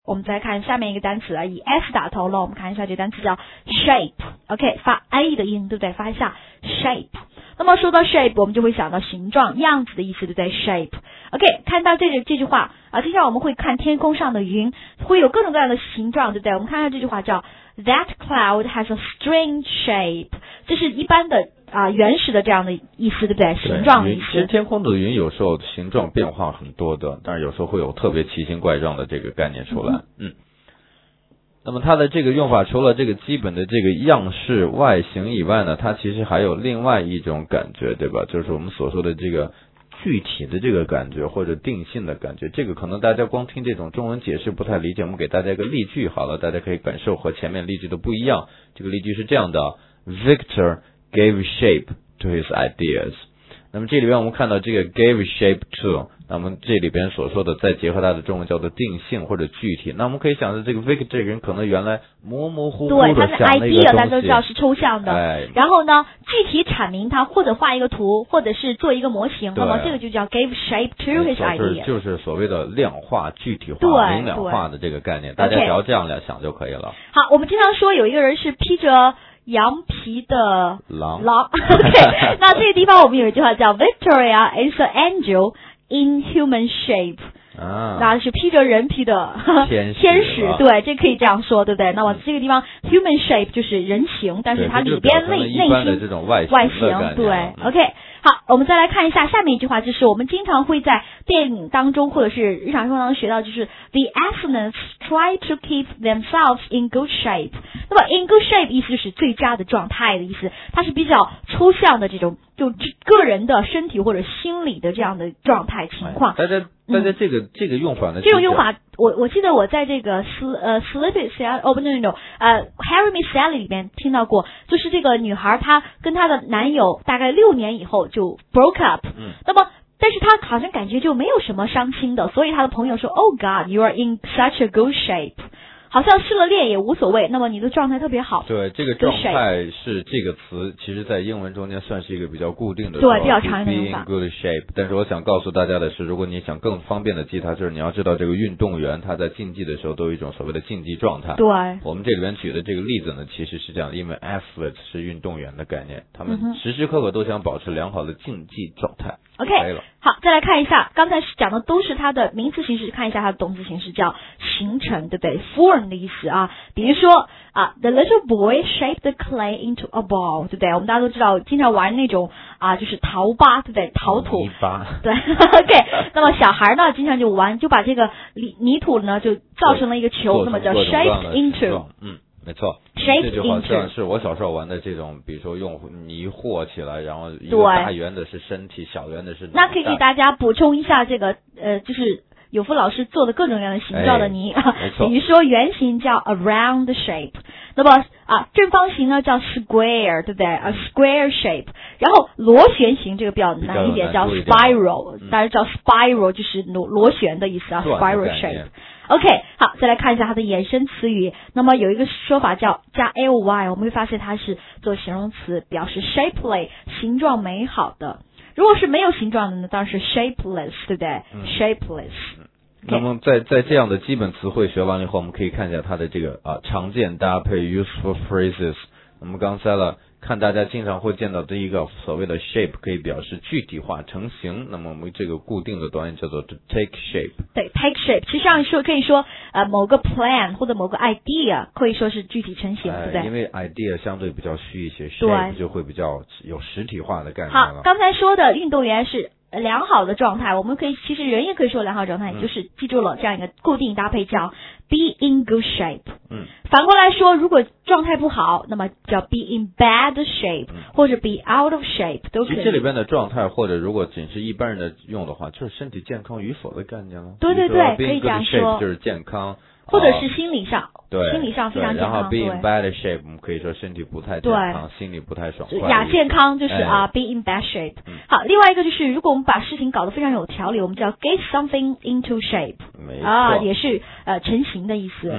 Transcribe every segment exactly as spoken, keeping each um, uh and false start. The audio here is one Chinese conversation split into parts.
我们再看下面一个单词啊，以 s 打头了，我们看一下这个单词叫 shape。OK， 发 a 的音，对不对？发一下 shape。那么说到 shape， 我们就会想到形状、样子的意思，对不对 ？shape。OK， 看到这个这句话啊，接下来我们会看天空上的云，会有各种各样的形状，对不对？我们看一下这句话叫 That cloud has a strange shape， 这是一般的啊原始的这样的意思，对不对？形状的意思。 其实天空的云有时候形状变化很多的，但是有时候会有特别奇形怪状的这个概念出来。嗯。嗯那么它的这个用法除了这个基本的这个样式外形以外呢，它其实还有另外一种感觉，对吧？就是我们所说的这个具体的这个感觉或者定性的感觉。这个可能大家光听这种中文解释不太理解，我们给大家一个例句好了，大家可以感受和前面例句的不一样。这个例句是这样的 Victor gave shape to his ideas。 那么这里边我们看到这个 gave shape to， 那么这里边所说的再结合它的中文叫做定性或者具体。那我们可以想到这个 Victor 这个人可能原来模模糊糊的对，他的 idea 大家都知道是抽象的、 哎、 然后呢具体阐明它，或者画一个图，或者是做一个模型，那么这个就叫 give shape to his idea， 就是所谓的量化具体化明了化的这个概念，大家只要这样来想就可以了。 好，我们经常说有一个人是披着羊皮的狼狼OK， 那这个地方我们有一句话叫 Victoria is an angel in human shape， 啊， 那是披着人皮的天使， 天使，对，这可以这样说，对不对？那么这个地方 human shape 就是人形，但是它里边内内心的这种外形， 外形，对、嗯、，OK。好，我们再来看一下下面一句话，就是我们经常会在电影当中或者是日常生活当中学到，就是 the athletes try to keep themselves in good shape。那么 in good shape 意思就是最佳的状态的意思，它是比较抽象的这种就个人的身体或者心理的这样的状态情况。 大家大家这个、嗯、这个用法呢？ 这种用法，我我记得我在这个 sl 呃 Sleepy Sally 哦不 no no no 呃 Harry Met Sally 里面听到过，就是这个女孩她跟她的男友大概六年以后就 broke up， 嗯， 那么但是她好像感觉就没有什么伤心的，所以她的朋友说 Oh God, you are in such a good shape。好像失了恋也无所谓，那么你的状态特别好。 对，这个状态是这个词，其实在英文中间算是一个比较固定的， 对，比较常用的用法。 be in good shape。 但是我想告诉大家的是，如果你想更方便的记它，就是你要知道这个运动员他在竞技的时候都有一种所谓的竞技状态。 对， 我们这里边举的这个例子呢，其实是这样的，因为 athlete 是运动员的概念，他们时时刻刻都想保持良好的竞技状态。 OK， 好，再来看一下，刚才讲的都是它的名词形式，看一下它的动词形式，叫形成，对不对 ？form 的意思啊，比如说啊 ，the little boy shaped the clay into a ball， 对不对？我们大家都知道，经常玩那种啊，就是陶巴，对不对？陶土， 泥巴， 对 ，OK。那么小孩呢，经常就玩，就把这个泥泥土呢，就造成了一个球，那么叫 shaped into， 嗯。没错， 这就好像是我小时候玩的这种，比如说用泥和起来，然后一个大圆的是身体，小圆的是。 那可以给大家补充一下这个呃，就是有夫老师做的各种各样的形状的泥， 哎、 比如说圆形叫 a round shape， 那么啊正方形呢叫 square， 对不对？ a square shape， 然后螺旋形这个比较难一点，叫 spiral，、嗯、大家知道 spiral 就是螺螺旋的意思啊 ，spiral shape。OK， 好，再来看一下它的衍生词语。那么有一个说法叫加 ly， 我们会发现它是做形容词，表示 shapely， 形状美好的。如果是没有形状的呢，当然是 shapeless， 对不对、嗯、？shapeless。 那么在在这样的基本词汇学完了以后，我们可以看一下它的这个啊常见搭配 useful phrases。我们刚才了。看大家经常会见到的一个所谓的 shape 可以表示具体化成型，那么我们这个固定的短语叫做 to take shape。 对 take shape 其实上说可以说呃某个 plan 或者某个 idea 可以说是具体成型、呃、对不对？ 因为 idea 相对比较虚一些， shape 就会比较有实体化的概念了。 好，刚才说的运动员是良好的状态，我们可以其实人也可以说良好状态、嗯、就是记住了这样一个固定搭配叫 be in good shape。 嗯， 反过来说，如果状态不好，那么叫 be in bad shape、嗯、或者 be out of shape 都可以。 其实这里边的状态或者如果仅是一般人的用的话，就是身体健康与否的概念了。 对对对，可以这样说， 就是健康或者是心理上， 对， 心理上非常健康。 然后 be in bad shape 我们可以说身体不太健康，心理不太爽快。 亚健康就是啊、哎 be in bad shape、嗯。好，另外一个就是如果我们把事情搞得非常有条理，我们叫 get something into shape。 没错， 啊，也是呃成型的意思。 嗯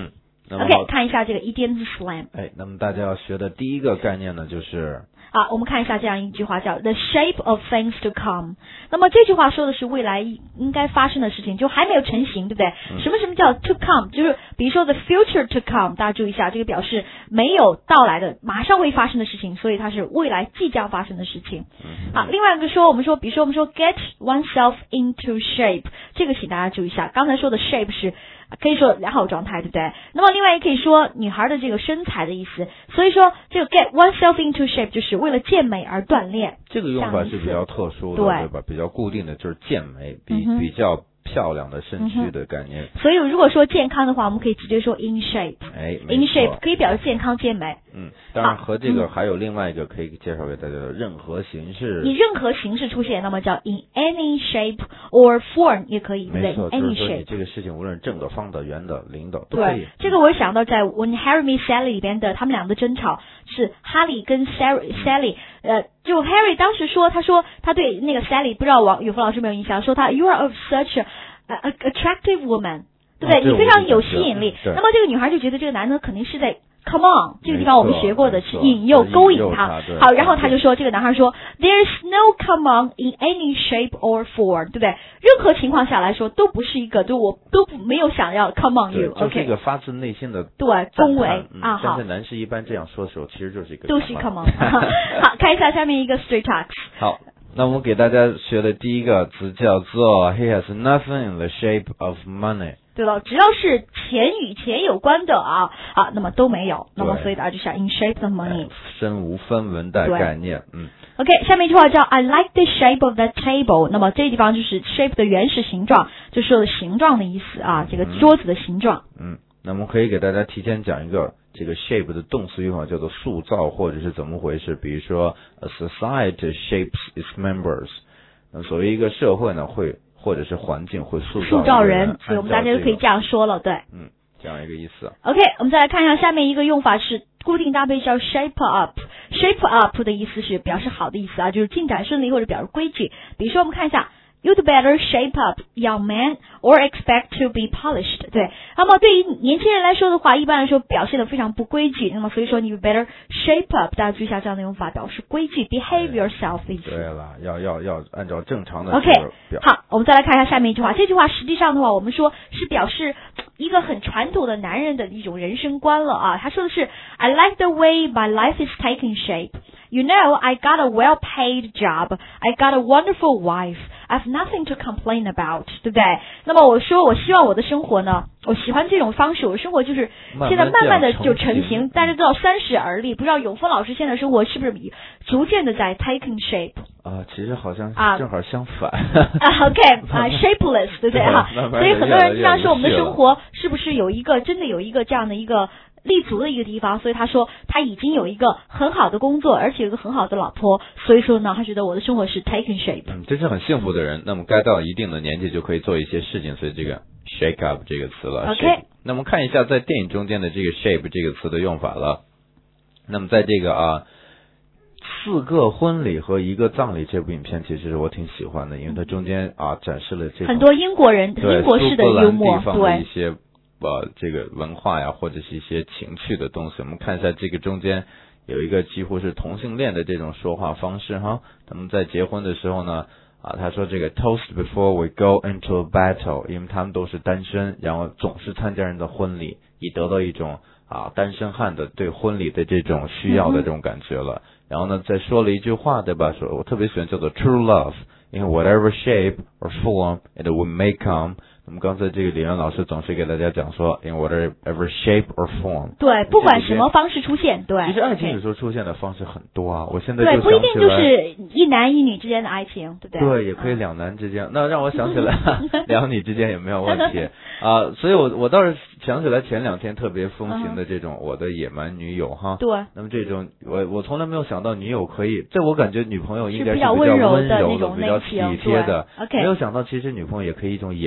OK， 看一下这个 idiom slang。 哎，那么大家要学的第一个概念呢，就是啊，我们看一下这样一句话叫 The shape of things to come。那么这句话说的是未来应该发生的事情，就还没有成型，对不对？嗯、什么什么叫 to come？ 就是比如说 the future to come， 大家注意一下，这个表示没有到来的，马上会发生的事情，所以它是未来即将发生的事情。嗯、好，另外一个说，我们说，比如说我们说 get oneself into shape， 这个请大家注意一下，刚才说的 shape 是可以说良好状态，对不对？那么另外也可以说女孩的这个身材的意思，所以说这个 get oneself into shape 就是为了健美而锻炼。 这个用法是比较特殊的， 对, 对吧？比较固定的就是健美，比、嗯、比较漂亮的身躯的概念。 所以如果说健康的话，我们可以直接说 in shape。 哎 ，in shape 可以表示健康健美。 嗯，当然和这个还有另外一个可以介绍给大家的任何形式。 你任何形式出现，那么叫 in any shape or form 也可以，对不对？ 没错， any 就是说 shape 你这个事情无论正的、方的、圆的、零的都可以。 对，这个我想到在 When Harry Met Sally 里边的他们俩的争吵是哈利跟 Sally， Sally，呃，就 Harry 当时说，他说他对那个 Sally 不知道王永峰老师没有印象，说他 You are of such a A attractive woman， 对不对？ 啊、 你非常有吸引力。那么这个女孩就觉得这个男的肯定是在 come on， 这个地方我们学过的是引诱、勾引他。好，然后他就说，这个男孩说 ，There's no come on in any shape or form， 对不对？任何情况下来说都不是一个，就我都没有想要 come on you， 就是一个发自内心的对恭维、 嗯、 啊。好， 但是男士一般这样说的时候，其实就是一个都是 come on。好，看一下下面一个 straight talks。 好。那我们给大家学的第一个词叫做 He has nothing in the shape of money。 对了，只要是钱与钱有关的啊啊，那么都没有。那么所以大家就想 in shape of money， 身无分文的概念。嗯。 OK， 下面一句话叫 I like the shape of that table。那么这个地方就是 shape 的原始形状，就说的形状的意思啊，这个桌子的形状。 嗯。嗯，那么可以给大家提前讲一个。这个 shape 的动词用法叫做塑造，或者是怎么回事？比如说 ，a society shapes its members。那所谓一个社会呢，会或者是环境会塑造塑造人，所以我们大家就可以这样说了，对。 嗯，这样一个意思。 OK， 我们再来看一下下面一个用法是固定搭配叫 shape up。shape up 的意思是表示好的意思啊，就是进展顺利或者表示规矩。比如说我们看一下。You'd better shape up, young man, or expect to be polished. 对，那么对于年轻人来说的话，一般来说表现得非常不规矩，那么所以说你 better shape up， 大家注意一下这样的用法，表示规矩 ，behave yourself 的意思。 对了，要要要按照正常的 OK， 好，我们再来看一下下面一句话。这句话实际上的话，我们说是表示一个很传统的男人的一种人生观了啊。他说的是 I like the way my life is taking shape.You know, I got a well-paid job. I got a wonderful wife. I've nothing to complain about， 对不对？那么我说，我希望我的生活呢，我喜欢这种方式。我的生活就是现在慢慢的就成型。大家知道三十而立，不知道永峰老师现在生活是不是逐渐的在 taking shape？ 啊，其实好像正好相反。 啊 ，OK， 啊 ，shapeless， 对不对哈？所以很多人经常说我们的生活是不是有一个真的有一个这样的一个。立足的一个地方，所以他说他已经有一个很好的工作，而且有一个很好的老婆，所以说呢，他觉得我的生活是 taking shape。 嗯，这是很幸福的人。那么该到一定的年纪就可以做一些事情，所以这个 shake up 这个词了。 OK。 那么看一下在电影中间的这个 shape 这个词的用法了。那么在这个啊四个婚礼和一个葬礼这部影片，其实我挺喜欢的，因为它中间啊展示了这种很多英国人英国式的幽默， 对一些。呃，这个文化呀，或者是一些情趣的东西，我们看一下这个中间有一个几乎是同性恋的这种说话方式哈。他们在结婚的时候呢，啊，他说这个 toast before we go into a battle， 因为他们都是单身，然后总是参加人的婚礼，以得到一种啊单身汉的对婚礼的这种需要的这种感觉了。嗯、然后呢，再说了一句话，对吧？说我特别喜欢叫做 true love， 因为 whatever shape or form it will may come。我们刚才这个李安老师总是给大家讲说 in whatever shape or form， 对，不管什么方式出现，对。 其实爱情有时候出现的方式很多啊，我现在就对，不一定就是一男一女之间的爱情，对不对？ 对，也可以两男之间。嗯、那让我想起来，两女之间也没有问题啊、呃。所以我我倒是想起来前两天特别风行的这种我的野蛮女友哈。 对。 那么这种我我从来没有想到女友可以，这我感觉女朋友应该是比较温柔的、 的比较体贴的。 OK。 没有想到其实女朋友也可以一种野蛮人的。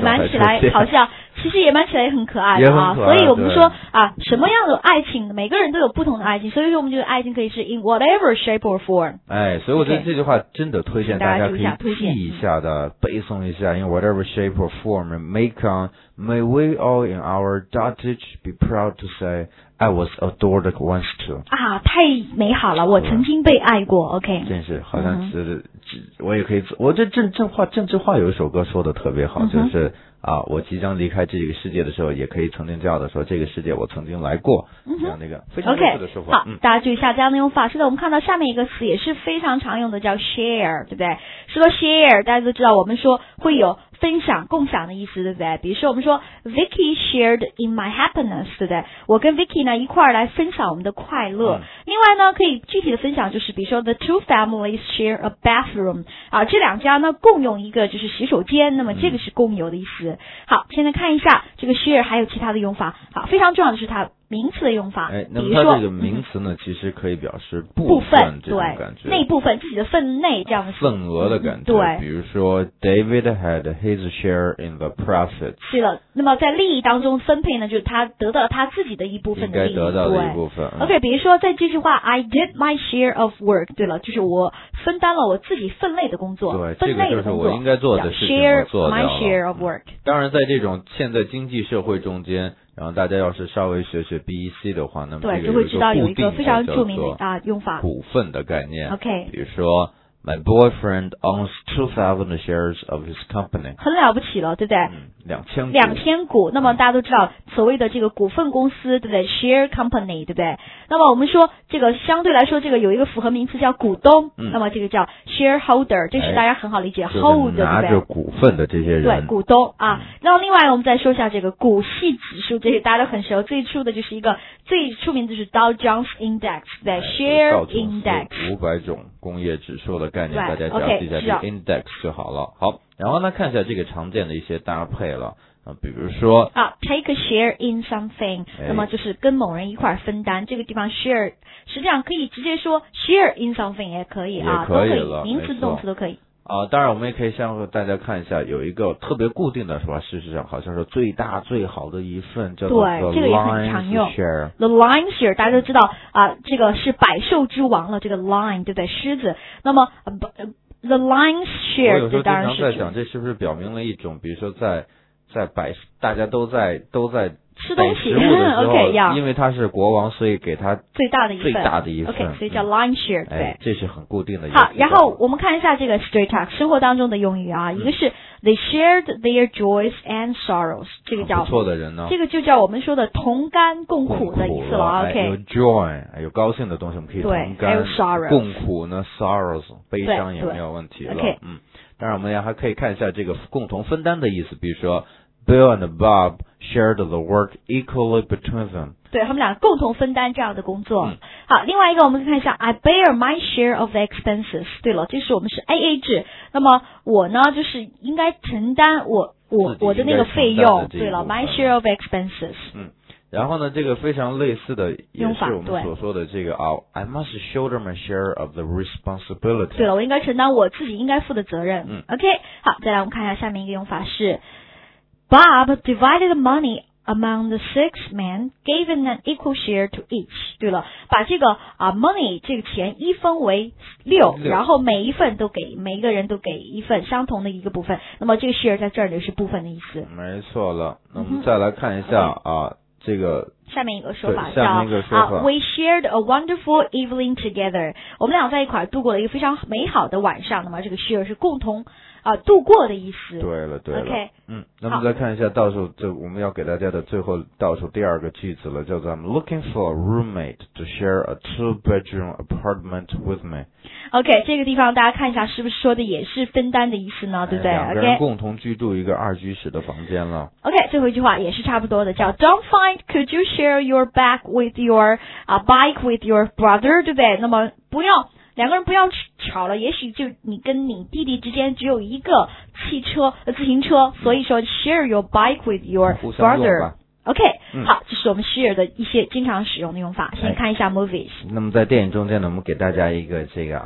蛮起来好像其实野蛮起来也很可爱的啊，所以我们说啊，什么样的爱情，每个人都有不同的爱情，所以说我们觉得爱情可以是 in whatever shape or form。 哎，所以我觉得这句话真的推荐大家可以记一下的，背诵一下 in whatever shape or form and make on may we all in our dotage be proud to say I was adored once too。 啊，太美好了，我曾经被爱过。OK， 真是好像是、嗯、我也可以，我这郑郑话郑智化有一首歌说的特别好，嗯、就是啊，我即将离开这个世界的时候，也可以曾经叫的说这个世界我曾经来过，嗯、这样的一个非常类似的说法。 好，嗯、大家注意一下这样的用法。是的，我们看到下面一个词也是非常常用的，叫 share， 对不对？说到 share， 大家都知道我们说会有分享、共享的意思，对不对？比如说我们说 Vicky shared in my happiness， 对不对？我跟 Vicky 呢一块儿来分享我们的快乐。嗯、另外呢，可以具体的分享就是，比如说 the two families share a bathroom， 啊，这两家呢共用一个就是洗手间，那么这个是共有的意思。嗯、好，现在看一下这个 share 还有其他的用法。好，非常重要的是它名词的用法。 哎，那么它这个名词呢，嗯、其实可以表示部分这种感觉， 那部分自己的分内这样的份额的感觉。 对， 比如说 David had his share in the profit。 是了，那么在利益当中分配呢，就是他得到他自己的一部分的利益， 应该得到的一部分。 嗯、OK， 比如说在这句话 I did my share of work， 对了，就是我分担了我自己分内的工作， 对， 分内的工作， 这个就是我应该做的事情， share 我做掉了。 my share of work。 当然，在这种现在经济社会中间，然后大家要是稍微学学 B E C 的话，那么对，就会知道有一个非常著名的啊用法， 股份的概念。 OK， 比如说 My boyfriend owns two thousand shares of his company， 很了不起了，对不对？ 嗯，两千股， 两千股。那么大家都知道，所谓的这个股份公司，对不对 ？Share company， 对不对？那么我们说这个相对来说，这个有一个复合名词叫股东，嗯、那么这个叫 shareholder， 这是大家很好理解、哎、，hold， 对不对？ 拿着股份的这些人， 对，股东啊。嗯、然后另外我们再说一下这个股息指数，这些大家都很熟，最初的就是一个最出名的就是 Dow Jones Index， 对、哎、，Share Index， 五百种工业指数的概念，大家只要记一下这个 index 就好了。好，然后呢，看一下这个常见的一些搭配了。啊，比如说啊 ，take a share in something，、哎、那么就是跟某人一块分担。这个地方 share 实际上可以直接说 share in something 也可以啊， 也可以了， 名词动词都可以。 啊，当然我们也可以向大家看一下，有一个特别固定的是吧？事实上好像是最大最好的一份叫做 the 对，这个也很常用。 share The lion share 大家都知道啊，这个是百兽之王了，这个 lion 对不对？狮子。那么、呃、the lion's share 我有时候当然是经常在想，这是不是表明了一种，比如说在在百大家都在都在吃东西 ，OK， 因为他是国王，所以给他最大的一份， 最大的一份 ，OK， 所以叫 lion share，、嗯、对、 哎，这是很固定的一个。 好，然后我们看一下这个 straight talk 生活当中的用语啊，嗯、一个是 they shared their joys and sorrows， 这个叫不错的人呢， 这个就叫我们说的同甘共苦的意思了 ，OK， 有 joy， 有高兴的东西我们可以同甘， 还有 sorrows， 共苦呢 sorrows， 悲伤也没有问题了， OK， 嗯，当然我们也还可以看一下这个共同分担的意思，比如说。Bill and Bob shared the work equally between them。 对，他们俩共同分担这样的工作。 嗯、 好，另外一个我们看一下 I bear my share of the expenses。对了，这是我们是 A A 制。那么我呢，就是应该承担我我我的那个费用。对了 ，my share of expenses。 嗯。然后呢，这个非常类似的也是我们所说的这个啊 ，I must shoulder my share of the responsibility。 对了，我应该承担我自己应该负的责任。 嗯 ，OK， 好，再来我们看一下下面一个用法是。Bob divided the money among the six men, gave an equal share to each. 对了，把这个啊、uh, money 这个钱一分为六，然后每一份都给每一个人都给一份相同的一个部分。那么这个 share 在这儿就是部分的意思。 没错了，那我们再来看一下、嗯、啊，这个下面一个说法叫啊、uh, We shared a wonderful evening together. 我们俩在一块度过了一个非常美好的晚上。那么这个 share 是共同。啊，度过的意思。 对了，对了。 OK， 嗯，那么再看一下倒数，这我们要给大家的最后倒数第二个句子了，叫做 I'm looking for a roommate to share a two-bedroom apartment with me。 OK， 这个地方大家看一下，是不是说的也是分担的意思呢？对不对？ 两个人共同居住一个二居室的房间了。 OK， 最后一句话也是差不多的，叫 Don't find could you share your bag with your 啊、uh, bike with your brother， 对不对？那么不要。两个人不要吵了，也许就你跟你弟弟之间只有一个汽车、呃自行车，所以说 share your bike with your brother。OK，、嗯、好，这是我们 share 的一些经常使用的用法。先看一下 movies。 那么在电影中间呢，我们给大家一个这个啊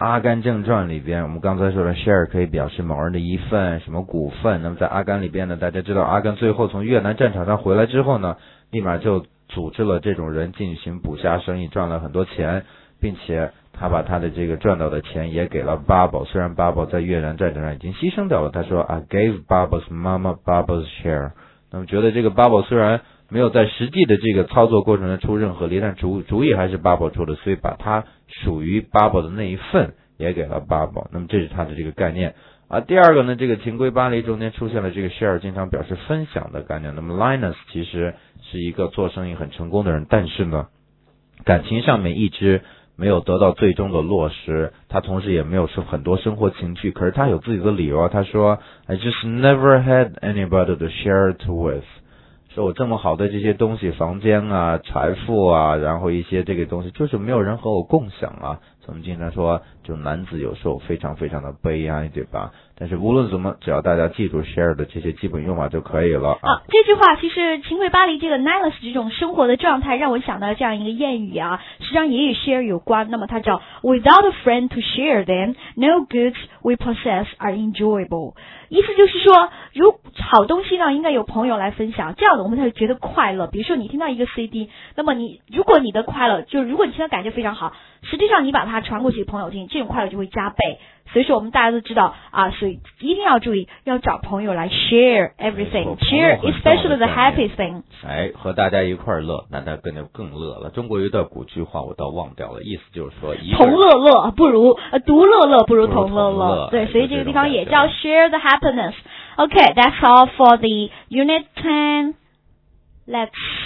阿甘正传里边，我们刚才说的 share 可以表示某人的一份什么股份。那么在阿甘里边呢，大家知道阿甘最后从越南战场上回来之后呢，立马就组织了这种人进行捕虾生意，赚了很多钱，并且他把他的这个赚到的钱也给了 Bubble。 虽然 Bubble 在越南战场上已经牺牲掉了，他说 I gave Bubble's mama Bubble's share。 那么觉得这个 Bubble 虽然没有在实际的这个操作过程中出任何力，但主主意还是 Bubble 出的，所以把他属于 Bubble 的那一份也给了 Bubble。 那么这是他的这个概念啊。第二个呢，这个情归巴黎中间出现了这个 share 经常表示分享的概念。那么 Linus 其实是一个做生意很成功的人，但是呢感情上面一直没有得到最终的落实，他同时也没有说很多生活情趣，可是他有自己的理由啊。他说 I just never had anybody to share it with，说我这么好的这些东西，房间啊、财富啊，然后一些这个东西，就是没有人和我共享啊。我们经常说，就男子有时候非常非常的悲哀，对吧？但是无论怎么，只要大家记住 share 的这些基本用法就可以了啊。这句话其实情归巴黎这个 Nihilus 这种生活的状态，让我想到这样一个谚语啊，实际上也与 share 有关。那么它叫 Without a friend to share them, no goods we possess are enjoyable。意思就是说，如好东西呢，应该有朋友来分享，这样的我们才会觉得快乐。比如说你听到一个 C D， 那么你如果你的快乐，就如果你听到感觉非常好，实际上你把它传过去给朋友听，这种快乐就会加倍。所以说我们大家都知道啊，所以一定要注意，要找朋友来 share everything， share especially the happy thing。 哎，和大家一块乐，那他更就更乐了。中国有一段古句话我倒忘掉了，意思就是说， 同乐乐不如呃独乐乐不如同乐乐。对，所以这个地方也叫 share the happiness。Okay, that's all for the unit ten. Let's